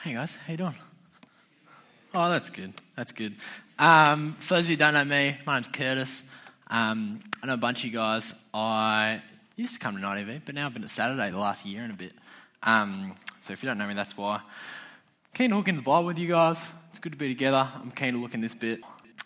Hey guys, how you doing? Oh, that's good. That's good. For those of you who don't know me, my name's Curtis. I know a bunch of you guys. I used to come to Night EV, but now I've been to Saturday the last year and a bit. So if you don't know me, that's why. Keen to hook into the Bible with you guys. It's good to be together. I'm keen to look in this bit.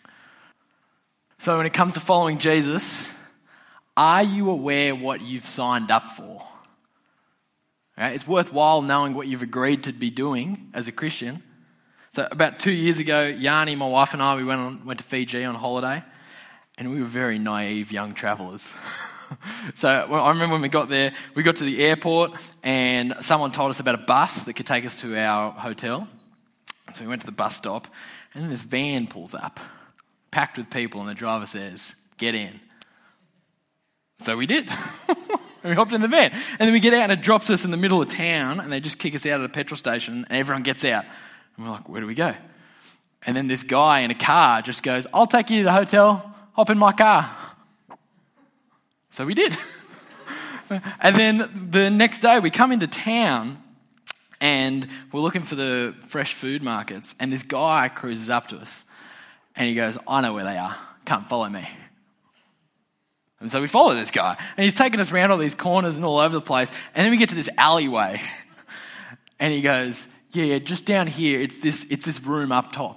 So when it comes to following Jesus, are you aware what you've signed up for? Right? It's worthwhile knowing what you've agreed to be doing as a Christian. So about 2 years ago, Yanni, my wife, and I, we went to Fiji on holiday, and we were very naive young travellers. So I remember when we got there, we got to the airport, and someone told us about a bus that could take us to our hotel. So we went to the bus stop, and then this van pulls up, packed with people, and the driver says, "Get in." So we did. And we hopped in the van. And then we get out and it drops us in the middle of town and they just kick us out at a petrol station and everyone gets out. And we're like, where do we go? And then this guy in a car just goes, "I'll take you to the hotel. Hop in my car." So we did. And then the next day we come into town and we're looking for the fresh food markets. And this guy cruises up to us and he goes, "I know where they are. Come, follow me." And so we follow this guy. And he's taking us around all these corners and all over the place. And then we get to this alleyway. And he goes, yeah, just down here, it's this room up top.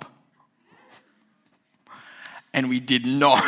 And we did not.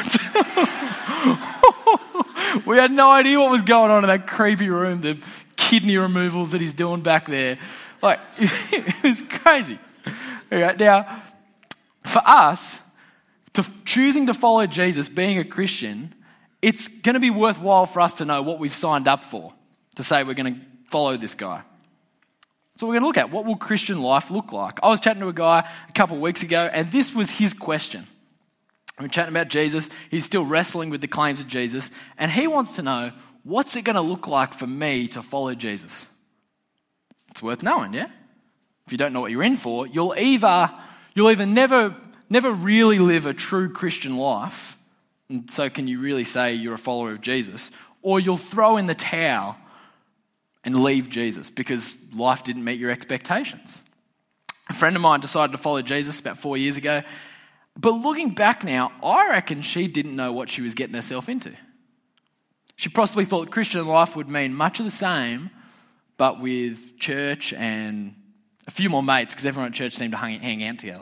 We had no idea what was going on in that creepy room, the kidney removals that he's doing back there. Like, it was crazy. Right, now, for us, choosing to follow Jesus, being a Christian, it's going to be worthwhile for us to know what we've signed up for, to say we're going to follow this guy. So we're going to look at what will Christian life look like. I was chatting to a guy a couple of weeks ago, and this was his question. We're chatting about Jesus. He's still wrestling with the claims of Jesus, and he wants to know, what's it going to look like for me to follow Jesus? It's worth knowing, yeah? If you don't know what you're in for, you'll either never really live a true Christian life. And so can you really say you're a follower of Jesus? Or you'll throw in the towel and leave Jesus because life didn't meet your expectations. A friend of mine decided to follow Jesus about 4 years ago. But looking back now, I reckon she didn't know what she was getting herself into. She possibly thought Christian life would mean much of the same, but with church and a few more mates, because everyone at church seemed to hang out together.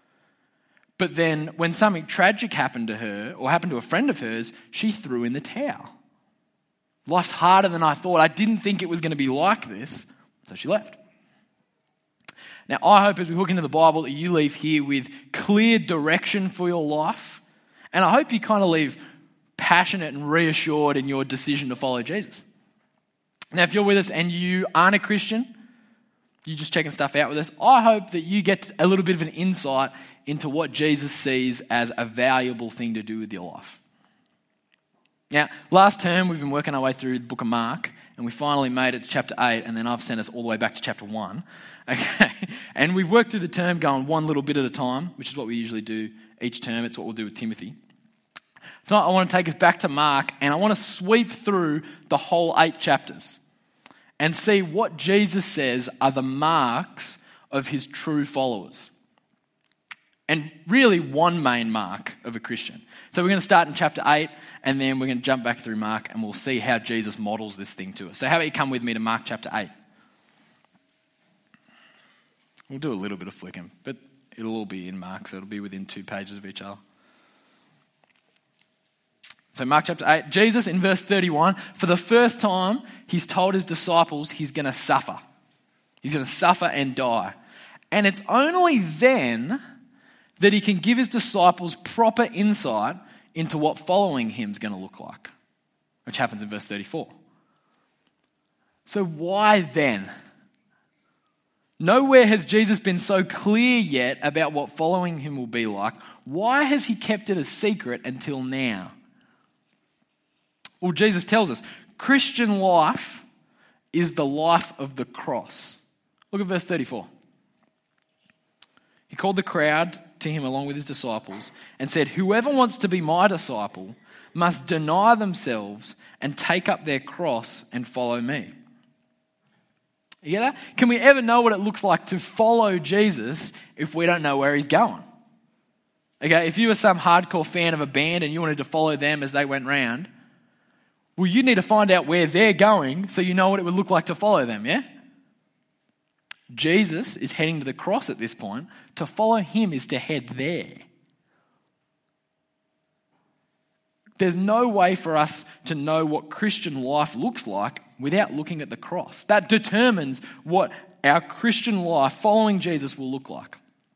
But then when something tragic happened to her, or happened to a friend of hers, she threw in the towel. Life's harder than I thought. I didn't think it was going to be like this. So she left. Now, I hope as we hook into the Bible that you leave here with clear direction for your life. And I hope you kind of leave passionate and reassured in your decision to follow Jesus. Now, if you're with us and you aren't a Christian, you're just checking stuff out with us, I hope that you get a little bit of an insight into what Jesus sees as a valuable thing to do with your life. Now, last term we've been working our way through the book of Mark, and we finally made it to chapter 8, and then I've sent us all the way back to chapter 1. Okay, and we've worked through the term going one little bit at a time, which is what we usually do each term. It's what we'll do with Timothy. Tonight I want to take us back to Mark, and I want to sweep through the whole 8 chapters and see what Jesus says are the marks of his true followers. And really one main mark of a Christian. So we're going to start in chapter 8 and then we're going to jump back through Mark and we'll see how Jesus models this thing to us. So how about you come with me to Mark chapter 8. We'll do a little bit of flicking, but it'll all be in Mark, so it'll be within 2 pages of each other. So Mark chapter 8, Jesus in verse 31, for the first time he's told his disciples he's going to suffer. He's going to suffer and die. And it's only then that he can give his disciples proper insight into what following him is going to look like, which happens in verse 34. So why then? Nowhere has Jesus been so clear yet about what following him will be like. Why has he kept it a secret until now? Well, Jesus tells us, Christian life is the life of the cross. Look at verse 34. He called the crowd to him along with his disciples and said, whoever wants to be my disciple must deny themselves and take up their cross and follow me. You get that? Can we ever know what it looks like to follow Jesus if we don't know where he's going? Okay, if you were some hardcore fan of a band and you wanted to follow them as they went round, well, you need to find out where they're going so you know what it would look like to follow them, yeah? Jesus is heading to the cross at this point. To follow him is to head there. There's no way for us to know what Christian life looks like without looking at the cross. That determines what our Christian life following Jesus will look like.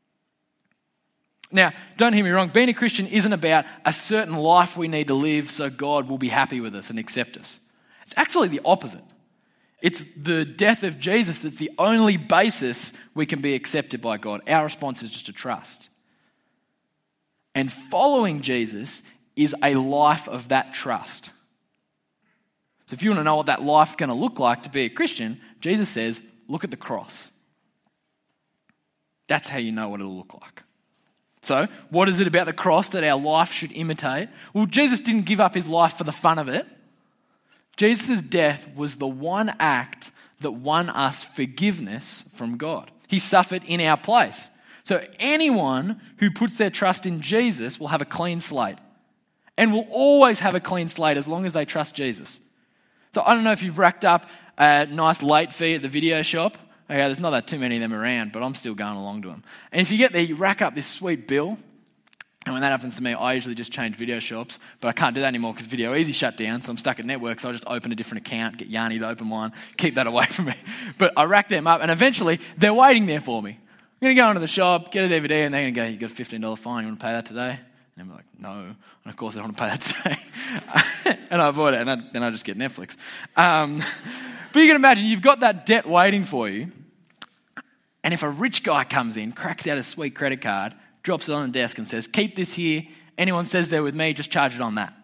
Now, don't hear me wrong, being a Christian isn't about a certain life we need to live so God will be happy with us and accept us. It's actually the opposite. It's the death of Jesus that's the only basis we can be accepted by God. Our response is just to trust. And following Jesus is a life of that trust. So if you want to know what that life's going to look like to be a Christian, Jesus says, look at the cross. That's how you know what it'll look like. So, what is it about the cross that our life should imitate? Well, Jesus didn't give up his life for the fun of it. Jesus' death was the one act that won us forgiveness from God. He suffered in our place. So anyone who puts their trust in Jesus will have a clean slate and will always have a clean slate as long as they trust Jesus. So I don't know if you've racked up a nice late fee at the video shop. Okay, there's not that too many of them around, but I'm still going along to them. And if you get there, you rack up this sweet bill. And when that happens to me, I usually just change video shops, but I can't do that anymore because Video Easy shut down, so I'm stuck at Network, so I just open a different account, get Yanni to open one, keep that away from me. But I rack them up, and eventually, they're waiting there for me. I'm going to go into the shop, get a DVD, and they're going to go, you got a $15 fine, you want to pay that today? And I'm like, no. And of course, I don't want to pay that today. And I avoid it, and then I just get Netflix. But you can imagine, you've got that debt waiting for you, and if a rich guy comes in, cracks out a sweet credit card, drops it on the desk and says, keep this here. Anyone says they're with me, just charge it on that.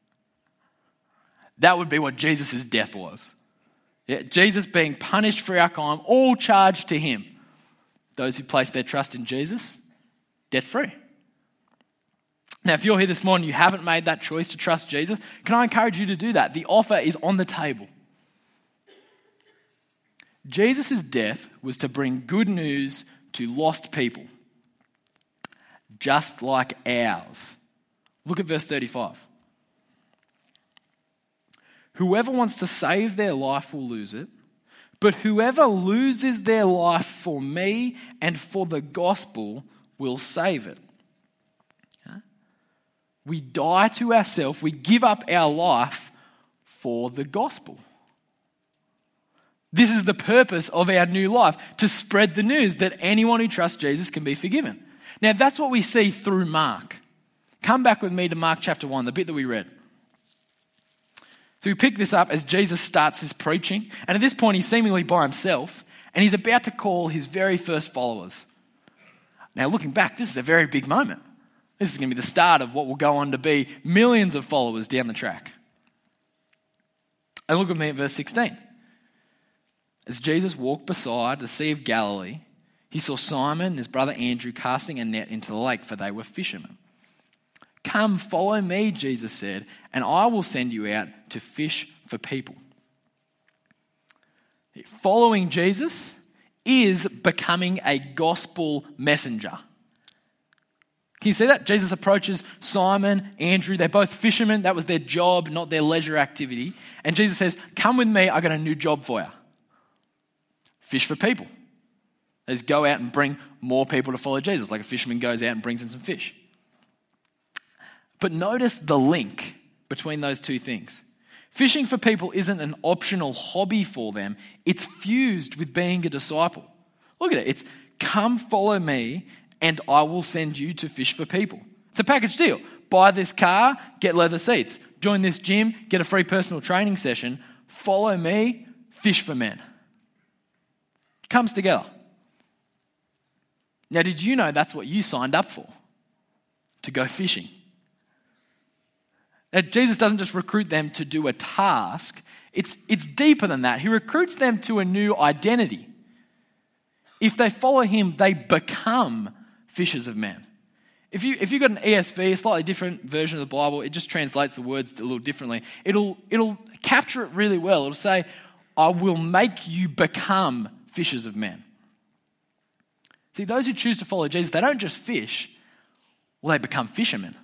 That would be what Jesus' death was. Yeah, Jesus being punished for our crime, all charged to him. Those who place their trust in Jesus, debt-free. Now, if you're here this morning, you haven't made that choice to trust Jesus, can I encourage you to do that? The offer is on the table. Jesus' death was to bring good news to lost people, just like ours. Look at verse 35. Whoever wants to save their life will lose it, but whoever loses their life for me and for the gospel will save it. We die to ourselves, we give up our life for the gospel. This is the purpose of our new life, to spread the news that anyone who trusts Jesus can be forgiven. Now, that's what we see through Mark. Come back with me to Mark chapter 1, the bit that we read. So we pick this up as Jesus starts his preaching. And at this point, he's seemingly by himself. And he's about to call his very first followers. Now, looking back, this is a very big moment. This is going to be the start of what will go on to be millions of followers down the track. And look with me at verse 16. As Jesus walked beside the Sea of Galilee, he saw Simon and his brother Andrew casting a net into the lake, for they were fishermen. Come, follow me, Jesus said, and I will send you out to fish for people. Following Jesus is becoming a gospel messenger. Can you see that? Jesus approaches Simon, Andrew, they're both fishermen. That was their job, not their leisure activity. And Jesus says, come with me, I got a new job for you. Fish for people. Is go out and bring more people to follow Jesus, like a fisherman goes out and brings in some fish. But notice the link between those two things. Fishing for people isn't an optional hobby for them. It's fused with being a disciple. Look at it. It's come follow me and I will send you to fish for people. It's a package deal. Buy this car, get leather seats. Join this gym, get a free personal training session. Follow me, fish for men. It comes together. Now, did you know that's what you signed up for? To go fishing. Now, Jesus doesn't just recruit them to do a task. It's deeper than that. He recruits them to a new identity. If they follow him, they become fishers of men. If you've got an ESV, a slightly different version of the Bible, it just translates the words a little differently. It'll capture it really well. It'll say, I will make you become fishers of men. See, those who choose to follow Jesus, they don't just fish, well, they become fishermen.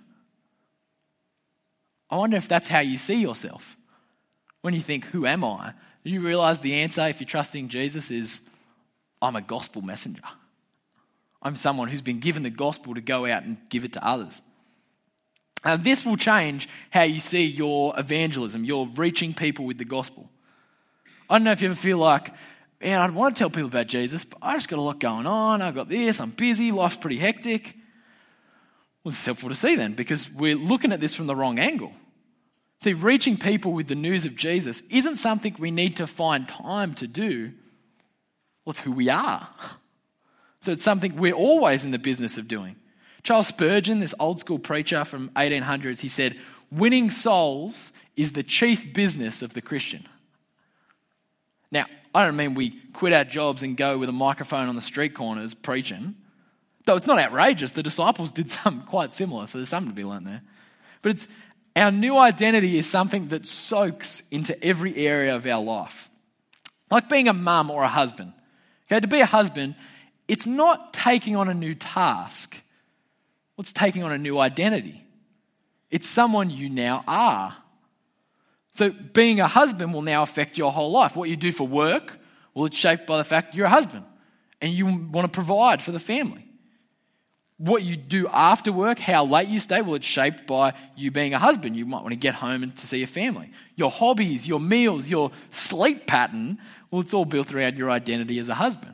I wonder if that's how you see yourself. When you think, who am I? You realize the answer, if you're trusting Jesus, is I'm a gospel messenger. I'm someone who's been given the gospel to go out and give it to others. And this will change how you see your evangelism, your reaching people with the gospel. I don't know if you ever feel like, man, I want to tell people about Jesus, but I just got a lot going on. I've got this, I'm busy, life's pretty hectic. Well, it's helpful to see then, because we're looking at this from the wrong angle. See, reaching people with the news of Jesus isn't something we need to find time to do. Well, it's who we are. So it's something we're always in the business of doing. Charles Spurgeon, this old school preacher from 1800s, he said, winning souls is the chief business of the Christian. Now, I don't mean we quit our jobs and go with a microphone on the street corners preaching. Though it's not outrageous. The disciples did something quite similar, so there's something to be learned there. But our new identity is something that soaks into every area of our life. Like being a mum or a husband. Okay, to be a husband, it's not taking on a new task. It's taking on a new identity. It's someone you now are. So being a husband will now affect your whole life. What you do for work, well, it's shaped by the fact you're a husband and you want to provide for the family. What you do after work, how late you stay, well, it's shaped by you being a husband. You might want to get home and to see your family. Your hobbies, your meals, your sleep pattern, well, it's all built around your identity as a husband.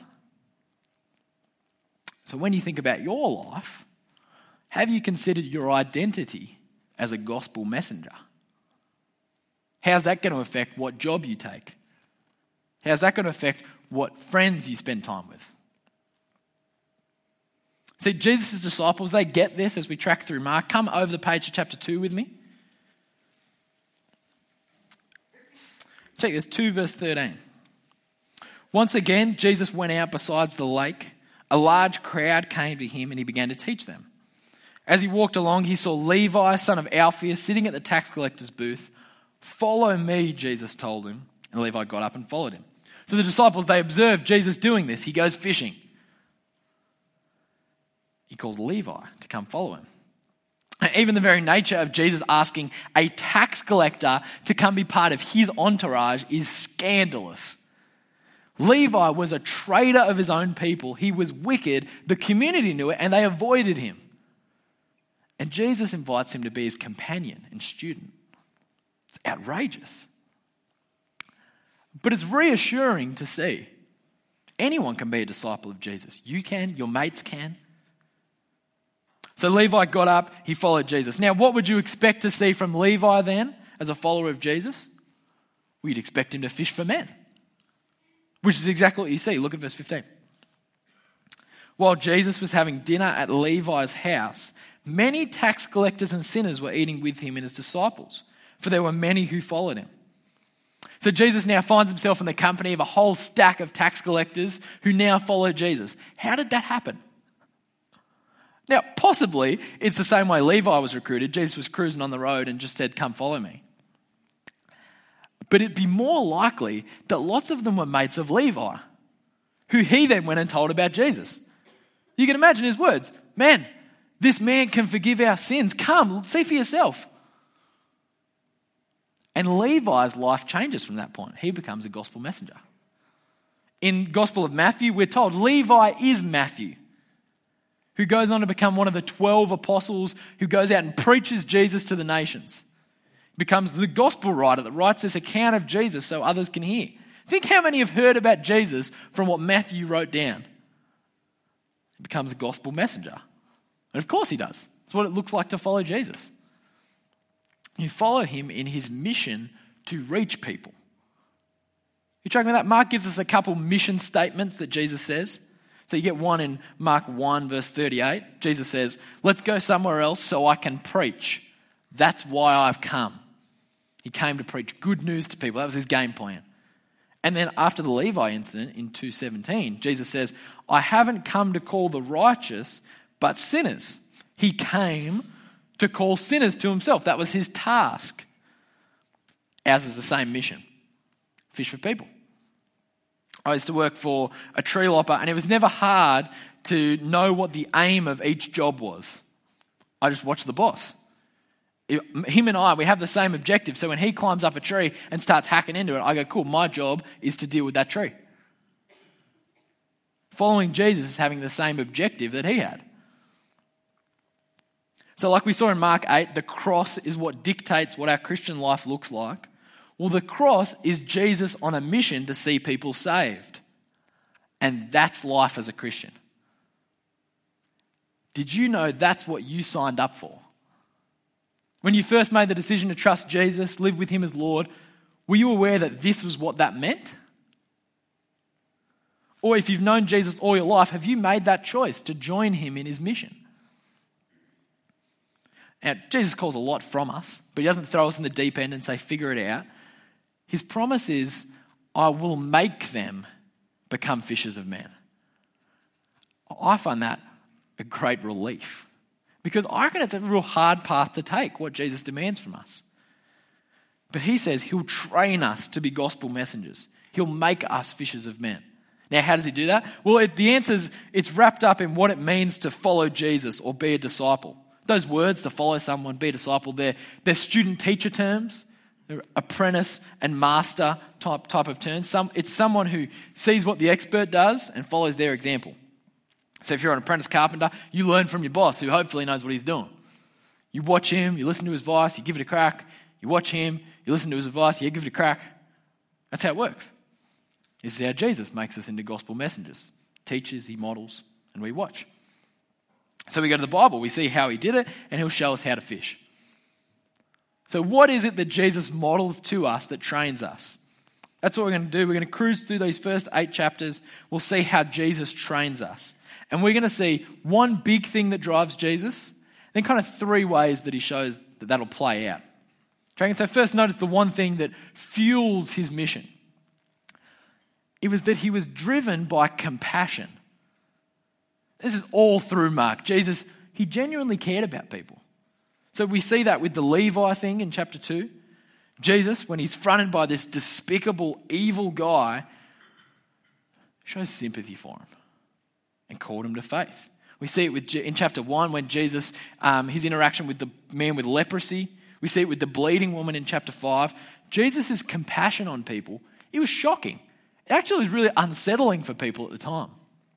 So when you think about your life, have you considered your identity as a gospel messenger? How's that going to affect what job you take? How's that going to affect what friends you spend time with? See, Jesus' disciples, they get this as we track through Mark. Come over the page to chapter 2 with me. Check this, 2 verse 13. Once again, Jesus went out besides the lake. A large crowd came to him and he began to teach them. As he walked along, he saw Levi, son of Alphaeus, sitting at the tax collector's booth. Follow me, Jesus told him. And Levi got up and followed him. So the disciples, they observed Jesus doing this. He goes fishing. He calls Levi to come follow him. And even the very nature of Jesus asking a tax collector to come be part of his entourage is scandalous. Levi was a traitor of his own people. He was wicked. The community knew it and they avoided him. And Jesus invites him to be his companion and student. It's outrageous. But it's reassuring to see. Anyone can be a disciple of Jesus. You can, your mates can. So Levi got up, he followed Jesus. Now, what would you expect to see from Levi then as a follower of Jesus? Well, you'd expect him to fish for men, which is exactly what you see. Look at verse 15. While Jesus was having dinner at Levi's house, many tax collectors and sinners were eating with him and his disciples, for there were many who followed him. So Jesus now finds himself in the company of a whole stack of tax collectors who now follow Jesus. How did that happen? Now, possibly it's the same way Levi was recruited. Jesus was cruising on the road and just said, come follow me. But it'd be more likely that lots of them were mates of Levi, who he then went and told about Jesus. You can imagine his words. Man, this man can forgive our sins. Come, see for yourself. And Levi's life changes from that point. He becomes a gospel messenger. In Gospel of Matthew, we're told Levi is Matthew, who goes on to become one of the 12 apostles who goes out and preaches Jesus to the nations. He becomes the gospel writer that writes this account of Jesus so others can hear. Think how many have heard about Jesus from what Matthew wrote down. He becomes a gospel messenger. And of course he does. It's what it looks like to follow Jesus. You follow him in his mission to reach people. You tracking with that? Mark gives us a couple mission statements that Jesus says. So you get one in Mark 1 verse 38. Jesus says, let's go somewhere else so I can preach. That's why I've come. He came to preach good news to people. That was his game plan. And then after the Levi incident in 2:17, Jesus says, I haven't come to call the righteous, but sinners. He came to call sinners to himself. That was his task. Ours is the same mission. Fish for people. I used to work for a tree lopper, and it was never hard to know what the aim of each job was. I just watched the boss. Him and I, we have the same objective. So when he climbs up a tree and starts hacking into it, I go, cool, my job is to deal with that tree. Following Jesus is having the same objective that he had. So like we saw in Mark 8, the cross is what dictates what our Christian life looks like. Well, the cross is Jesus on a mission to see people saved. And that's life as a Christian. Did you know that's what you signed up for? When you first made the decision to trust Jesus, live with him as Lord, were you aware that this was what that meant? Or if you've known Jesus all your life, have you made that choice to join him in his mission? Now, Jesus calls a lot from us, but he doesn't throw us in the deep end and say, figure it out. His promise is, I will make them become fishers of men. I find that a great relief. Because I reckon it's a real hard path to take, what Jesus demands from us. But he says he'll train us to be gospel messengers. He'll make us fishers of men. Now, how does he do that? Well, the answer is it's wrapped up in what it means to follow Jesus or be a disciple. Those words, to follow someone, be a disciple, they're student-teacher terms. They're apprentice and master type of terms. It's someone who sees what the expert does and follows their example. So if you're an apprentice carpenter, you learn from your boss, who hopefully knows what he's doing. You watch him, you listen to his advice, you give it a crack. You watch him, you listen to his advice, you give it a crack. That's how it works. This is how Jesus makes us into gospel messengers. Teaches, he models, and we watch. So we go to the Bible, we see how he did it, and he'll show us how to fish. So what is it that Jesus models to us that trains us? That's what we're going to do. We're going to cruise through these first 8 chapters. We'll see how Jesus trains us. And we're going to see one big thing that drives Jesus, then kind of 3 ways that he shows that that'll play out. Okay, so first notice the one thing that fuels his mission. It was that he was driven by compassion. This is all through Mark. Jesus, he genuinely cared about people. So we see that with the Levi thing in chapter 2. Jesus, when he's fronted by this despicable, evil guy, shows sympathy for him and called him to faith. We see it in chapter 1 when Jesus, his interaction with the man with leprosy. We see it with the bleeding woman in chapter 5. Jesus' compassion on people, it was shocking. It actually was really unsettling for people at the time.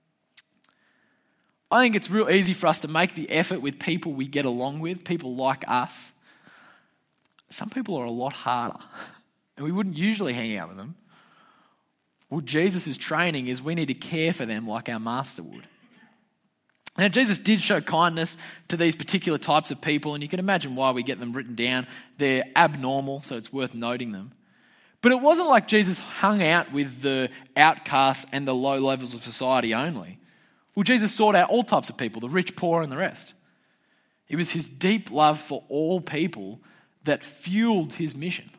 I think it's real easy for us to make the effort with people we get along with, people like us. Some people are a lot harder, and we wouldn't usually hang out with them. Well, Jesus' training is we need to care for them like our master would. Now, Jesus did show kindness to these particular types of people, and you can imagine why we get them written down. They're abnormal, so it's worth noting them. But it wasn't like Jesus hung out with the outcasts and the low levels of society only. Well, Jesus sought out all types of people, the rich, poor, and the rest. It was his deep love for all people that fueled his mission,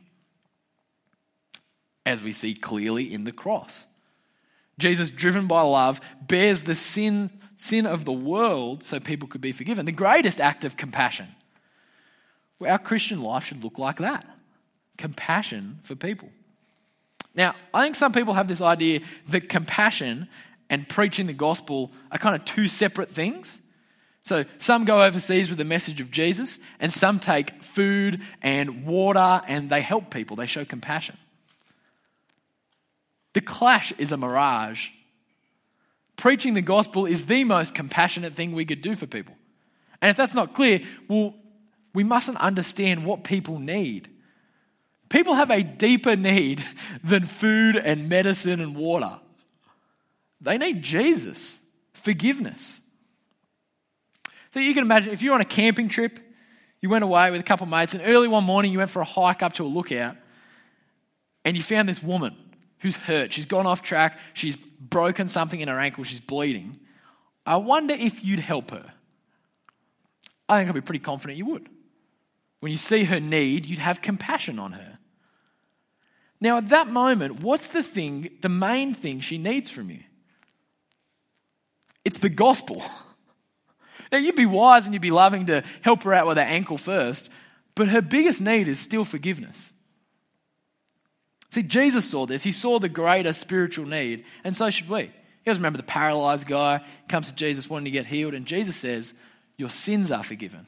as we see clearly in the cross. Jesus, driven by love, bears the sin of the world so people could be forgiven. The greatest act of compassion. Well, our Christian life should look like that. Compassion for people. Now, I think some people have this idea that compassion and preaching the gospel are kind of 2 separate things. So some go overseas with the message of Jesus, and some take food and water and they help people. They show compassion. The clash is a mirage. Preaching the gospel is the most compassionate thing we could do for people. And if that's not clear, well, we mustn't understand what people need. People have a deeper need than food and medicine and water. They need Jesus, forgiveness. So you can imagine if you're on a camping trip, you went away with a couple of mates, and early one morning you went for a hike up to a lookout, and you found this woman who's hurt. She's gone off track. She's broken something in her ankle. She's bleeding. I wonder if you'd help her. I think I'd be pretty confident you would. When you see her need, you'd have compassion on her. Now at that moment, what's the main thing she needs from you? It's the gospel. Now you'd be wise and you'd be loving to help her out with her ankle first, but her biggest need is still forgiveness. See, Jesus saw this. He saw the greater spiritual need, and so should we. You guys remember the paralyzed guy comes to Jesus wanting to get healed, and Jesus says, your sins are forgiven.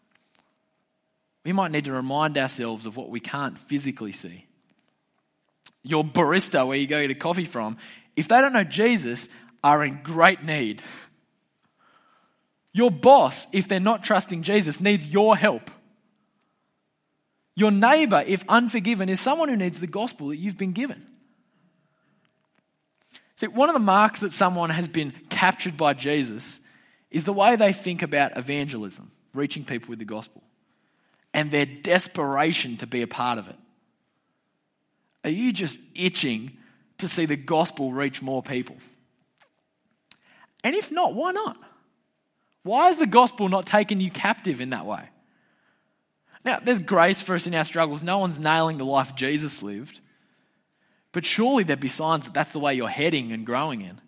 We might need to remind ourselves of what we can't physically see. Your barista, where you go get a coffee from, if they don't know Jesus, are in great need. Your boss, if they're not trusting Jesus, needs your help. Your neighbor, if unforgiven, is someone who needs the gospel that you've been given. See, one of the marks that someone has been captured by Jesus is the way they think about evangelism, reaching people with the gospel, and their desperation to be a part of it. Are you just itching to see the gospel reach more people? And if not, why not? Why is the gospel not taking you captive in that way? Now, there's grace for us in our struggles. No one's nailing the life Jesus lived. But surely there'd be signs that that's the way you're heading and growing in.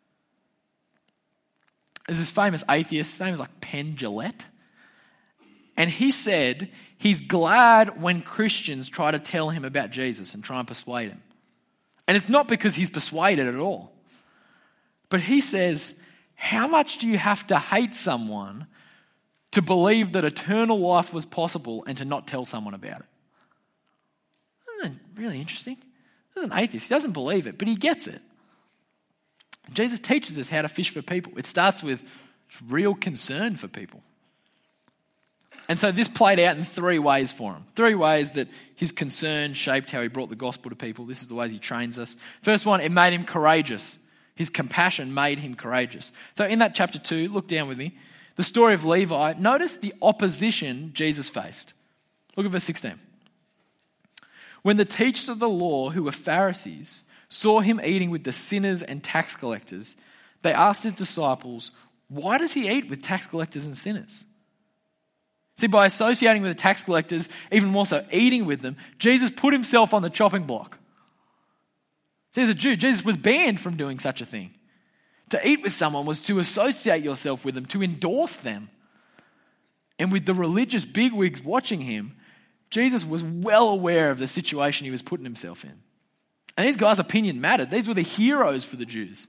There's this famous atheist, his name is like Penn Jillette. And he said he's glad when Christians try to tell him about Jesus and try and persuade him. And it's not because he's persuaded at all. But he says, how much do you have to hate someone to believe that eternal life was possible and to not tell someone about it? Isn't that really interesting? This is an atheist. He doesn't believe it, but he gets it. Jesus teaches us how to fish for people. It starts with real concern for people. And so this played out in 3 ways for him. 3 ways that his concern shaped how he brought the gospel to people. This is the ways he trains us. First one, it made him courageous. His compassion made him courageous. So in that chapter 2, look down with me, the story of Levi, notice the opposition Jesus faced. Look at verse 16. When the teachers of the law, who were Pharisees, saw him eating with the sinners and tax collectors, they asked his disciples, why does he eat with tax collectors and sinners? See, by associating with the tax collectors, even more so eating with them, Jesus put himself on the chopping block. See, as a Jew, Jesus was banned from doing such a thing. To eat with someone was to associate yourself with them, to endorse them. And with the religious bigwigs watching him, Jesus was well aware of the situation he was putting himself in. And these guys' opinion mattered. These were the heroes for the Jews.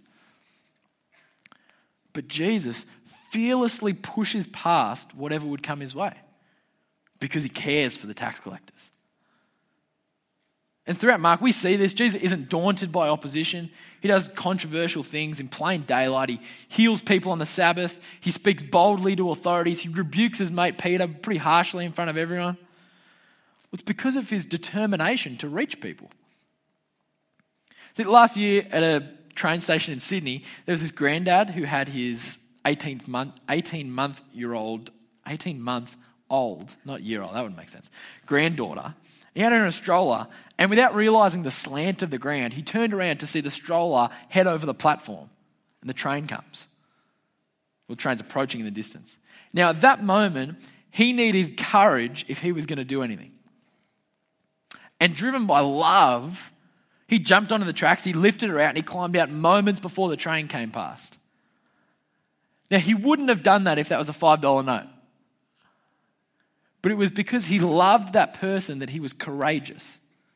But Jesus fearlessly pushes past whatever would come his way because he cares for the tax collectors. And throughout Mark, we see this. Jesus isn't daunted by opposition. He does controversial things in plain daylight. He heals people on the Sabbath. He speaks boldly to authorities. He rebukes his mate Peter pretty harshly in front of everyone. It's because of his determination to reach people. See, last year at a train station in Sydney, there was this granddad who had his 18-month-old, not year old, that wouldn't make sense, granddaughter. He had her in a stroller, and without realising the slant of the ground, he turned around to see the stroller head over the platform, and the train comes. Well, the train's approaching in the distance. Now, at that moment, he needed courage if he was going to do anything. And driven by love, he jumped onto the tracks, he lifted her out, and he climbed out moments before the train came past. Now, he wouldn't have done that if that was a $5 note. But it was because he loved that person that he was courageous.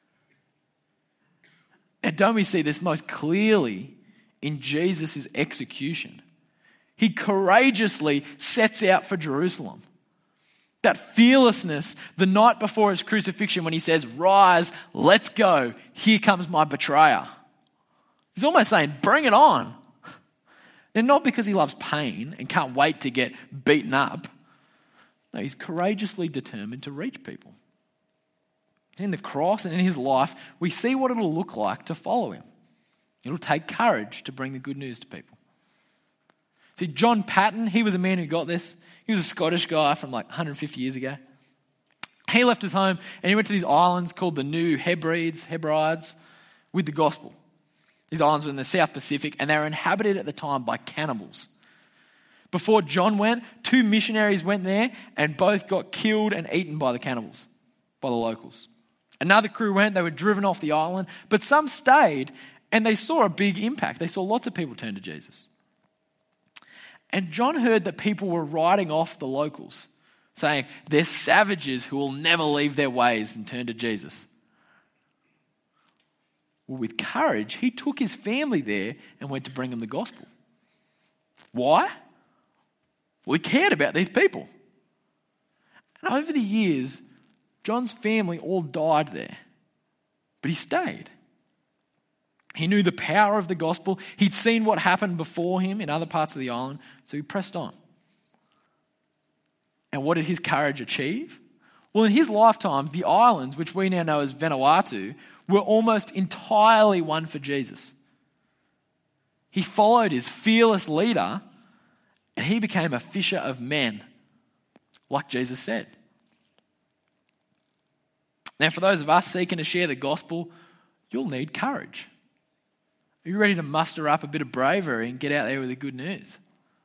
And don't we see this most clearly in Jesus' execution? He courageously sets out for Jerusalem. That fearlessness the night before his crucifixion when he says, rise, let's go, here comes my betrayer. He's almost saying, bring it on. And not because he loves pain and can't wait to get beaten up. No, he's courageously determined to reach people. In the cross and in his life, we see what it'll look like to follow him. It'll take courage to bring the good news to people. See, John Patton, he was a man who got this. He was a Scottish guy from like 150 years ago. He left his home and he went to these islands called the New Hebrides, with the gospel. These islands were in the South Pacific and they were inhabited at the time by cannibals. Before John went, 2 missionaries went there and both got killed and eaten by the cannibals, by the locals. Another crew went, they were driven off the island, but some stayed and they saw a big impact. They saw lots of people turn to Jesus. And John heard that people were writing off the locals, saying they're savages who will never leave their ways and turn to Jesus. Well, with courage, he took his family there and went to bring them the gospel. Why? Well, he cared about these people. And over the years, John's family all died there. But he stayed. He knew the power of the gospel. He'd seen what happened before him in other parts of the island, so he pressed on. And what did his courage achieve? Well, in his lifetime, the islands, which we now know as Vanuatu, were almost entirely won for Jesus. He followed his fearless leader, and he became a fisher of men, like Jesus said. Now, for those of us seeking to share the gospel, you'll need courage. Are you ready to muster up a bit of bravery and get out there with the good news?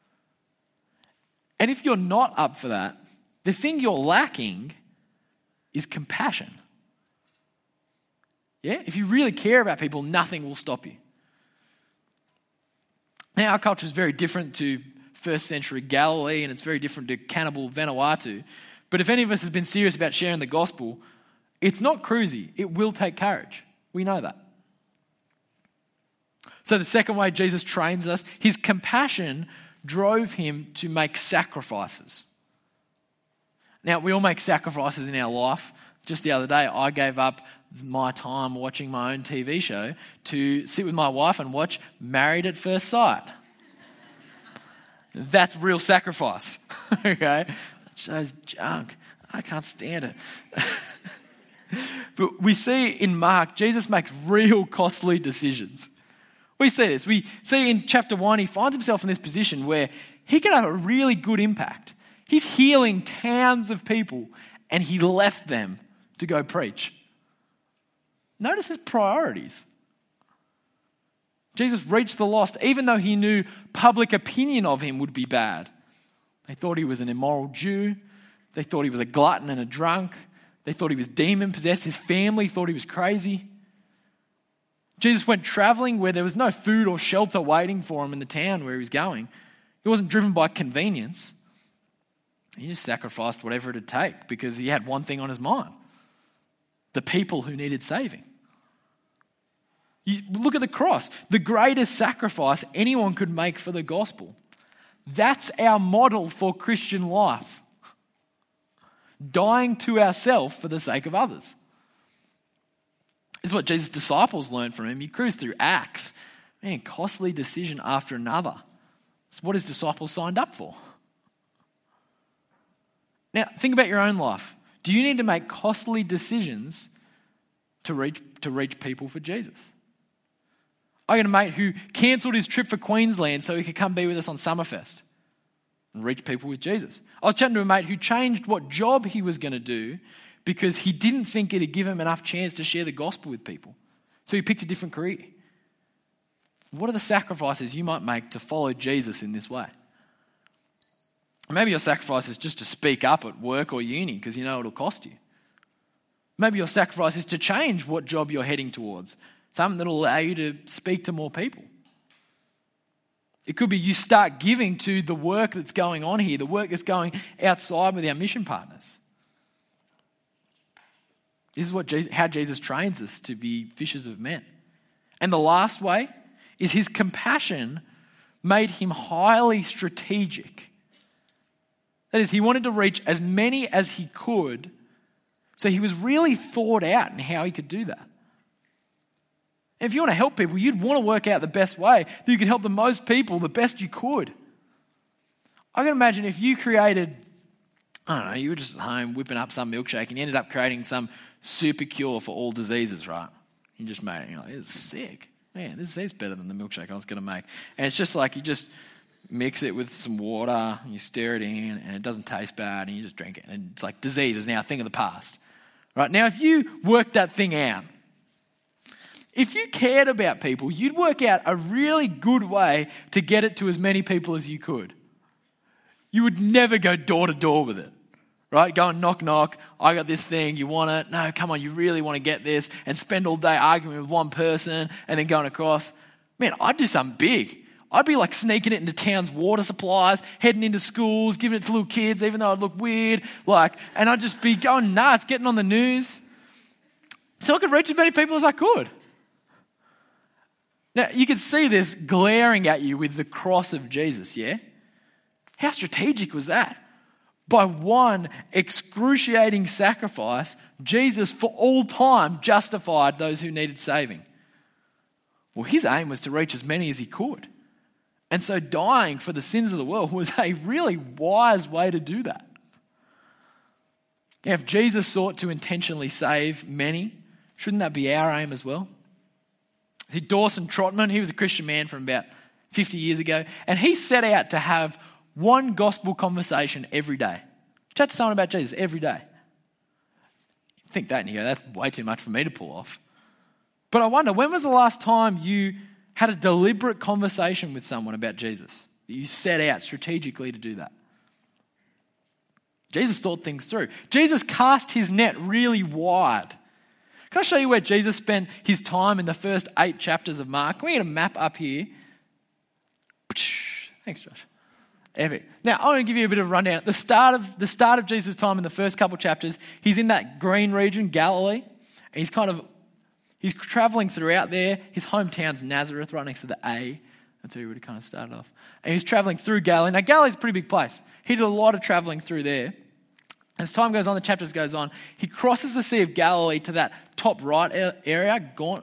And if you're not up for that, the thing you're lacking is compassion. Yeah? If you really care about people, nothing will stop you. Now, our culture is very different to first century Galilee, and it's very different to cannibal Vanuatu. But if any of us has been serious about sharing the gospel, it's not cruisy. It will take courage. We know that. So the second way Jesus trains us, his compassion drove him to make sacrifices. Now, we all make sacrifices in our life. Just the other day, I gave up my time watching my own TV show to sit with my wife and watch Married at First Sight. That's real sacrifice. Okay? That show's junk. I can't stand it. But we see in Mark, Jesus makes real costly decisions. We see this. We see in chapter 1, he finds himself in this position where he can have a really good impact. He's healing towns of people, and he left them to go preach. Notice his priorities. Jesus reached the lost, even though he knew public opinion of him would be bad. They thought he was an immoral Jew. They thought he was a glutton and a drunk. They thought he was demon-possessed. His family thought he was crazy. Jesus went traveling where there was no food or shelter waiting for him in the town where he was going. He wasn't driven by convenience. He just sacrificed whatever it'd take because he had one thing on his mind: the people who needed saving. You look at the cross, the greatest sacrifice anyone could make for the gospel. That's our model for Christian life. Dying to ourselves for the sake of others. This is what Jesus' disciples learned from him. He cruised through Acts. Man, costly decision after another. It's what his disciples signed up for. Now, think about your own life. Do you need to make costly decisions to reach people for Jesus? I got a mate who cancelled his trip for Queensland so he could come be with us on Summerfest and reach people with Jesus. I was chatting to a mate who changed what job he was going to do because he didn't think it'd give him enough chance to share the gospel with people. So he picked a different career. What are the sacrifices you might make to follow Jesus in this way? Maybe your sacrifice is just to speak up at work or uni because you know it'll cost you. Maybe your sacrifice is to change what job you're heading towards, something that'll allow you to speak to more people. It could be you start giving to the work that's going on here, the work that's going outside with our mission partners. This is how Jesus trains us to be fishers of men. And the last way is his compassion made him highly strategic. That is, he wanted to reach as many as he could, so he was really thought out in how he could do that. If you want to help people, you'd want to work out the best way that you could help the most people the best you could. I can imagine if you created, I don't know, you were just at home whipping up some milkshake and you ended up creating some super cure for all diseases, right? You just made it, you're like, this is sick. Man, this is better than the milkshake I was going to make. And it's just like you just mix it with some water, and you stir it in, and it doesn't taste bad, and you just drink it. And it's like disease is now a thing of the past. Right? Now, if you worked that thing out, if you cared about people, you'd work out a really good way to get it to as many people as you could. You would never go door to door with it. Right? Go and knock, knock. I got this thing. You want it? No, come on. You really want to get this? And spend all day arguing with one person and then going across. Man, I'd do something big. I'd be like sneaking it into town's water supplies, heading into schools, giving it to little kids, even though I'd look weird. And I'd just be going nuts, getting on the news. So I could reach as many people as I could. Now, you can see this glaring at you with the cross of Jesus, yeah? How strategic was that? By one excruciating sacrifice, Jesus for all time justified those who needed saving. Well, his aim was to reach as many as he could. And so dying for the sins of the world was a really wise way to do that. Now, if Jesus sought to intentionally save many, shouldn't that be our aim as well? See, Dawson Trotman, he was a Christian man from about 50 years ago, and he set out to have one gospel conversation every day. Chat to someone about Jesus every day. You think that and you go, that's way too much for me to pull off. But I wonder, when was the last time you had a deliberate conversation with someone about Jesus? That you set out strategically to do that? Jesus thought things through. Jesus cast his net really wide. Can I show you where Jesus spent his time in the first 8 chapters of Mark? Can we get a map up here? Thanks, Josh. Epic. Now, I'm going to give you a bit of a rundown. At the start of Jesus' time in the first couple chapters, he's in that green region, Galilee, and he's traveling throughout there. His hometown's Nazareth, right next to the A. That's where he would have kind of started off. And he's traveling through Galilee. Now, Galilee's a pretty big place. He did a lot of traveling through there. As time goes on, the chapters goes on, he crosses the Sea of Galilee to that top right area,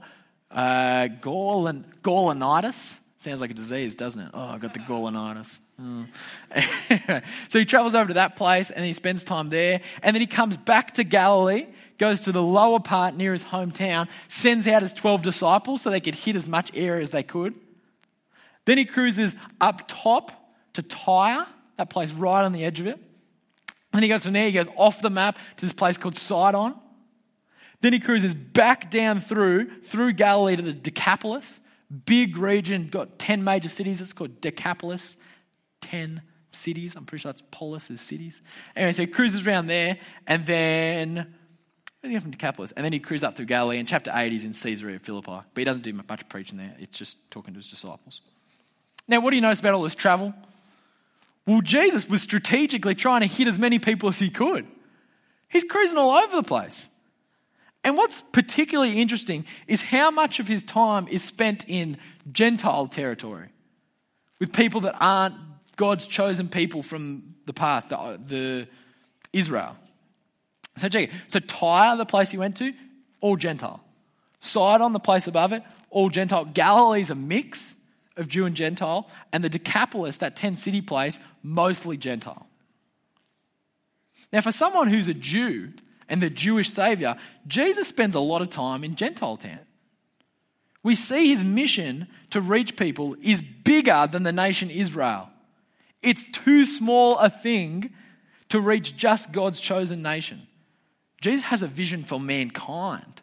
Gaulonitis. Sounds like a disease, doesn't it? Oh, I got the Gaulonitis. Oh. So he travels over to that place and he spends time there. And then he comes back to Galilee, goes to the lower part near his hometown, sends out his 12 disciples so they could hit as much area as they could. Then he cruises up top to Tyre, that place right on the edge of it. Then he goes from there, he goes off the map to this place called Sidon. Then he cruises back down through Galilee to the Decapolis. Big region, got 10 major cities. It's called Decapolis. 10 cities. I'm pretty sure that's polis is cities. Anyway, so he cruises around there and then, where did he go from Decapolis? And then he cruises up through Galilee. And chapter 8 he's in Caesarea Philippi. But he doesn't do much preaching there. It's just talking to his disciples. Now, what do you notice about all this travel? Well, Jesus was strategically trying to hit as many people as he could. He's cruising all over the place. And what's particularly interesting is how much of his time is spent in Gentile territory with people that aren't God's chosen people from the past, the Israel. So check it. So Tyre, the place he went to, all Gentile. Sidon, the place above it, all Gentile. Galilee's a mix of Jew and Gentile, and the Decapolis, that 10-city place, mostly Gentile. Now, for someone who's a Jew and the Jewish Saviour, Jesus spends a lot of time in Gentile town. We see his mission to reach people is bigger than the nation Israel. It's too small a thing to reach just God's chosen nation. Jesus has a vision for mankind.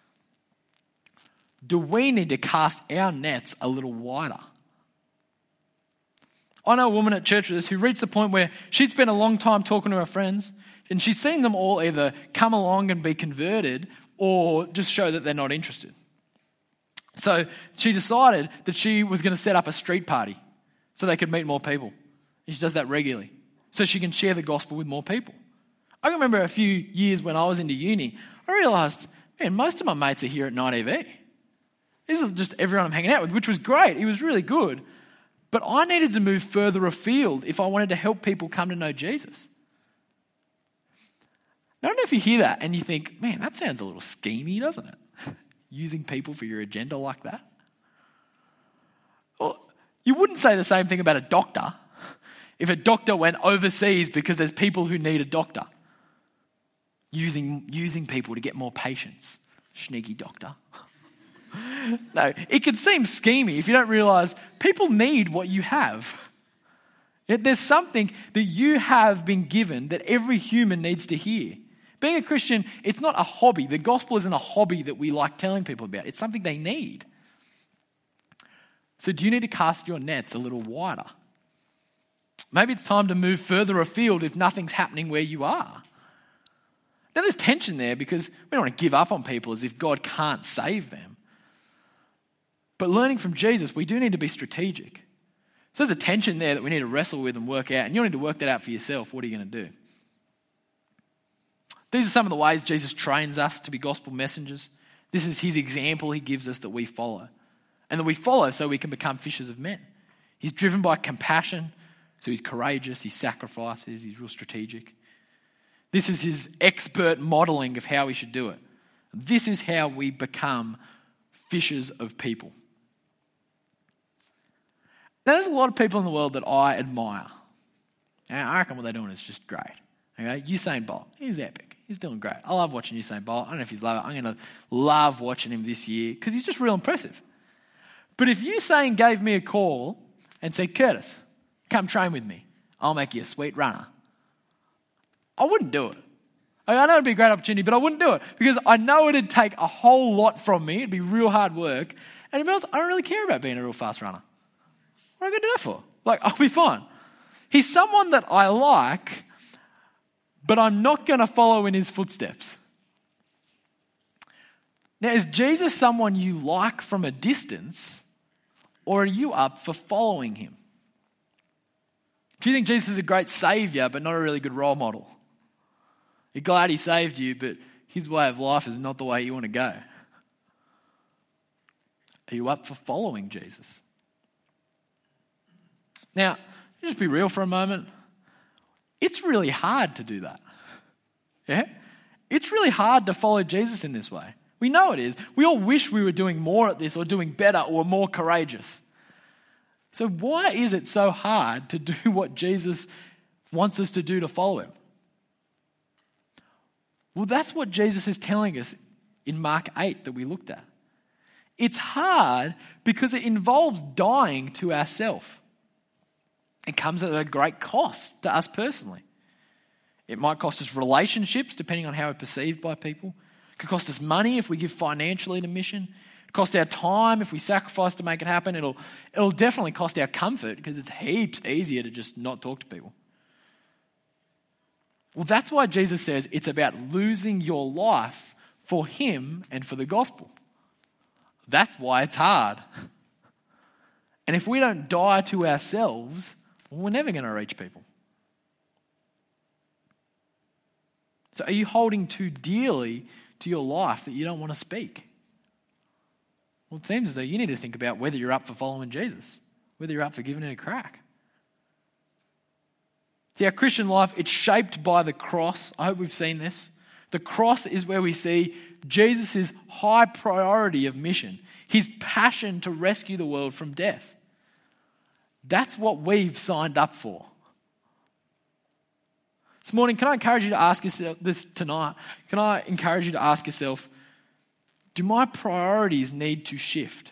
Do we need to cast our nets a little wider? I know a woman at church with us who reached the point where she'd spent a long time talking to her friends and she'd seen them all either come along and be converted or just show that they're not interested. So she decided that she was going to set up a street party so they could meet more people. And she does that regularly so she can share the gospel with more people. I remember a few years when I was into uni, I realised, man, most of my mates are here at Night EV. This is just everyone I'm hanging out with, which was great. It was really good. But I needed to move further afield if I wanted to help people come to know Jesus. I don't know if you hear that and you think, man, that sounds a little schemy, doesn't it? Using people for your agenda like that. Well, you wouldn't say the same thing about a doctor if a doctor went overseas because there's people who need a doctor. Using people to get more patients. Sneaky doctor. No, it can seem schemy if you don't realise people need what you have. There's something that you have been given that every human needs to hear. Being a Christian, it's not a hobby. The gospel isn't a hobby that we like telling people about. It's something they need. So do you need to cast your nets a little wider? Maybe it's time to move further afield if nothing's happening where you are. Now there's tension there because we don't want to give up on people as if God can't save them. But learning from Jesus, we do need to be strategic. So there's a tension there that we need to wrestle with and work out. And you need to work that out for yourself. What are you going to do? These are some of the ways Jesus trains us to be gospel messengers. This is his example he gives us that we follow. and that we follow so we can become fishers of men. He's driven by compassion, so he's courageous, he sacrifices, he's real strategic. This is his expert modeling of how we should do it. This is how we become fishers of people. Now, there's a lot of people in the world that I admire. And I reckon what they're doing is just great. Okay? Usain Bolt, he's epic. He's doing great. I love watching Usain Bolt. I don't know if he's loved it. I'm going to love watching him this year because he's just real impressive. But if Usain gave me a call and said, Curtis, come train with me, I'll make you a sweet runner, I wouldn't do it. I know it'd be a great opportunity, but I wouldn't do it because I know it'd take a whole lot from me. It'd be real hard work. And to be honest, I don't really care about being a real fast runner. What am I going to do that for? Like, I'll be fine. He's someone that I like, but I'm not going to follow in his footsteps. Now, is Jesus someone you like from a distance, or are you up for following him? Do you think Jesus is a great saviour, but not a really good role model? You're glad he saved you, but his way of life is not the way you want to go. Are you up for following Jesus? Now, just be real for a moment. It's really hard to do that. Yeah? It's really hard to follow Jesus in this way. We know it is. We all wish we were doing more at this or doing better or more courageous. So why is it so hard to do what Jesus wants us to do to follow him? Well, that's what Jesus is telling us in Mark 8 that we looked at. It's hard because it involves dying to ourselves. It comes at a great cost to us personally. It might cost us relationships, depending on how we're perceived by people. It could cost us money if we give financially to mission. It cost our time if we sacrifice to make it happen. It'll definitely cost our comfort because it's heaps easier to just not talk to people. Well, that's why Jesus says it's about losing your life for him and for the gospel. That's why it's hard. And if we don't die to ourselves, we're never going to reach people. So are you holding too dearly to your life that you don't want to speak? Well, it seems as though you need to think about whether you're up for following Jesus, whether you're up for giving it a crack. See, our Christian life, it's shaped by the cross. I hope we've seen this. The cross is where we see Jesus' high priority of mission, his passion to rescue the world from death. That's what we've signed up for. This morning, can I encourage you to ask yourself this tonight? Can I encourage you to ask yourself, do my priorities need to shift?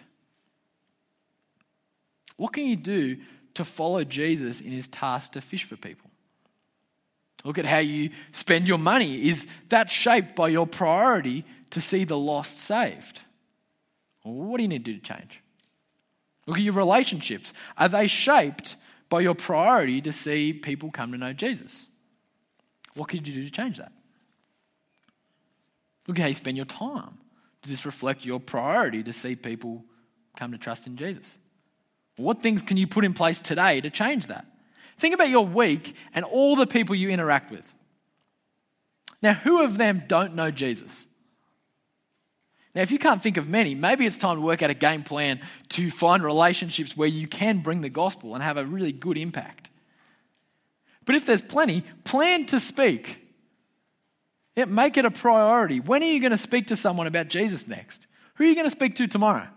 What can you do to follow Jesus in his task to fish for people? Look at how you spend your money. Is that shaped by your priority to see the lost saved? Well, what do you need to do to change? Look at your relationships. Are they shaped by your priority to see people come to know Jesus? What could you do to change that? Look at how you spend your time. Does this reflect your priority to see people come to trust in Jesus? What things can you put in place today to change that? Think about your week and all the people you interact with. Now, who of them don't know Jesus? Now, if you can't think of many, maybe it's time to work out a game plan to find relationships where you can bring the gospel and have a really good impact. But if there's plenty, plan to speak. Yeah, make it a priority. When are you going to speak to someone about Jesus next? Who are you going to speak to tomorrow?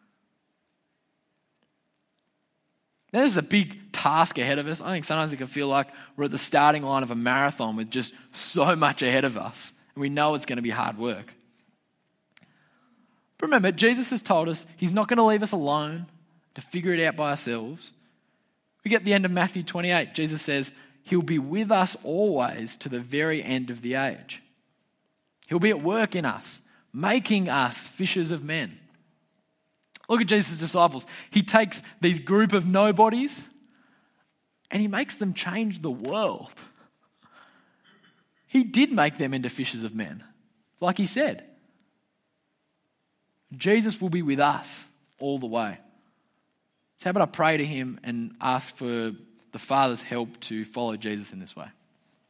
Now, this is a big task ahead of us. I think sometimes it can feel like we're at the starting line of a marathon with just so much ahead of us. And we know it's going to be hard work. But remember, Jesus has told us he's not going to leave us alone to figure it out by ourselves. We get to the end of Matthew 28. Jesus says he'll be with us always to the very end of the age. He'll be at work in us, making us fishers of men. Look at Jesus' disciples. He takes these group of nobodies and he makes them change the world. He did make them into fishers of men, like he said. Jesus will be with us all the way. So how about I pray to him and ask for the Father's help to follow Jesus in this way?